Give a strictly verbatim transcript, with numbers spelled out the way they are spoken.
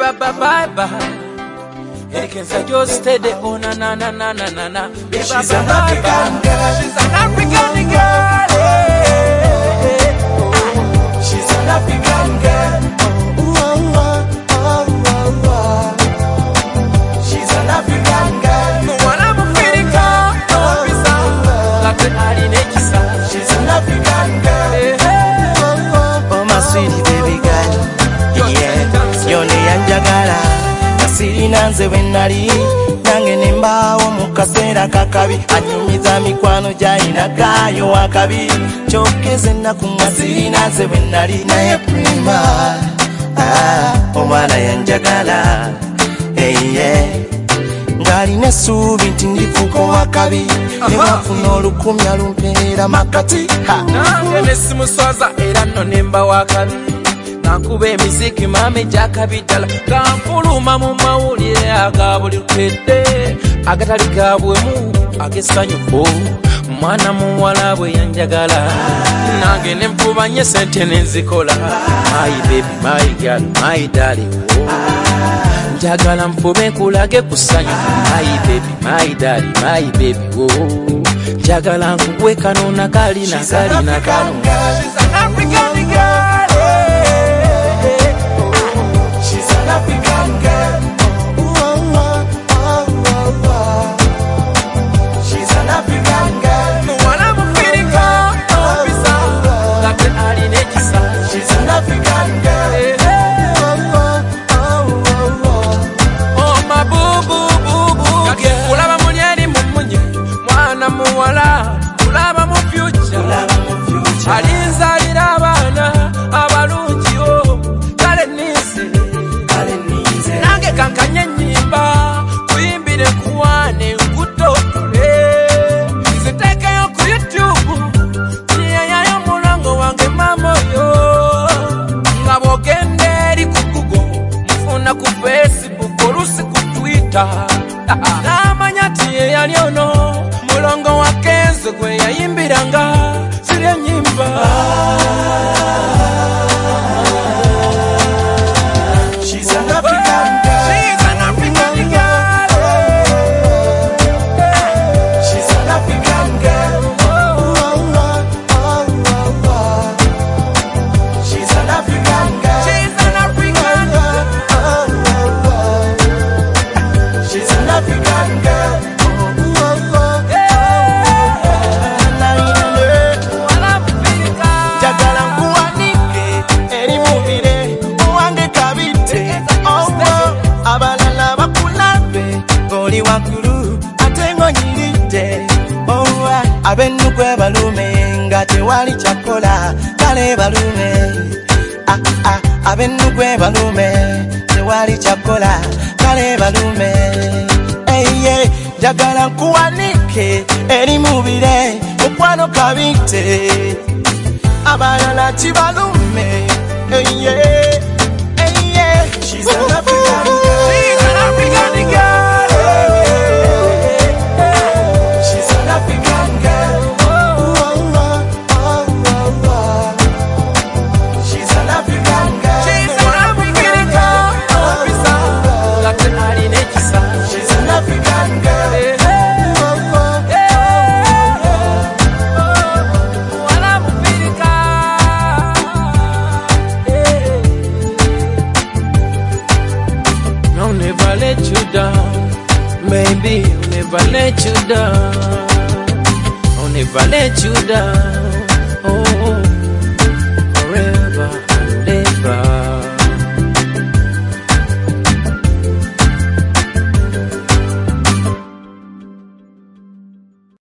bye bye bye bye. Erikensa just steady, oh na na na na na na na. She's an African girl. She's an African girl. She's an African girl. Oh, oh, oh, oh, oh. She's an African girl. No one I'm a pretty girl. Like the Arinekisa. She's an African girl. Oh my sweetie baby girl. Yeah, yone yanjagala. Sirina nze wenali nange nembawo mu kaseera kakabi anyumiza mikwano gyayinagayo wakabi kyokeze ennaku mwa sirina nze wenali naye prima ah, omwana yanjagala eye ng'alina essuubi nti ndifuuko wakabi ne bwafuna olukumi alumpeera makati nange ne simuswaza era nno nemba wakabi Kankube emiziki mame jakabitala kanfuluma mu mawulire aga buli lukede agatali gabwemu agesanyufu mwana muwala bwe yanjagala nange ne mpubanye sente nenzikola my baby my girl my darling oh. Njagala mpube kulage kusanyu my baby my darling my baby oh. Njagala nkubwe kano na kali na kali na kano. She's an African girl. She's an African girl. Oh, oh, oh, oh, oh. She's an African girl. No one I'm a pretty girl. Oh, oh, like the Arinekisa. She's an African girl. Oh, oh, oh, oh. Oh, my boo boo boo boo girl. Ulaba munyeri mumunye, mwana muwala. Ulaba mu future. Ulaba mu future. Alinzalira abana abalungi oh. Kale nise. Kale nise. Nange kankanye nyimba. Kuyimbire kuwane nkutotole. Zitekeyo ku YouTube. Tiya yayo mulango wange mama yo. Nga bogende eri ku Google. Mufuna ku Facebook olusi ku Twitter. Namanya tiye yali ono. Mulongo wa Kenzo gwe yayimbiranga. Sirya nyimba. She's an African girl. She's an African girl. She's an African girl. Oh, oh, oh, oh, oh. She's an African girl. She's an African girl. Oh, oh, oh. She's an African girl. Oh, oh, oh. Jagala nkuwanike eri mubire owange kabite owo abalala bakulabe ng'oli waggulu ate ng'onyiridde owa ab'ennukwe balume nga tewali kyakola kale balume ah, ah, ab'ennukwe balume tewali kyakola kale balume eye jagala nkuwanike eri mubire mukwano kabite abalala tibalume eye eye. She's an African girl. She's an African girl. She's an African girl. Oh, oh, oh, oh, oh. She's an African girl. She's an African girl. Oh, like the Arinekisa. She's an African girl. I'll never let you down, baby. I'll never let you down. I'll never let you down. Oh.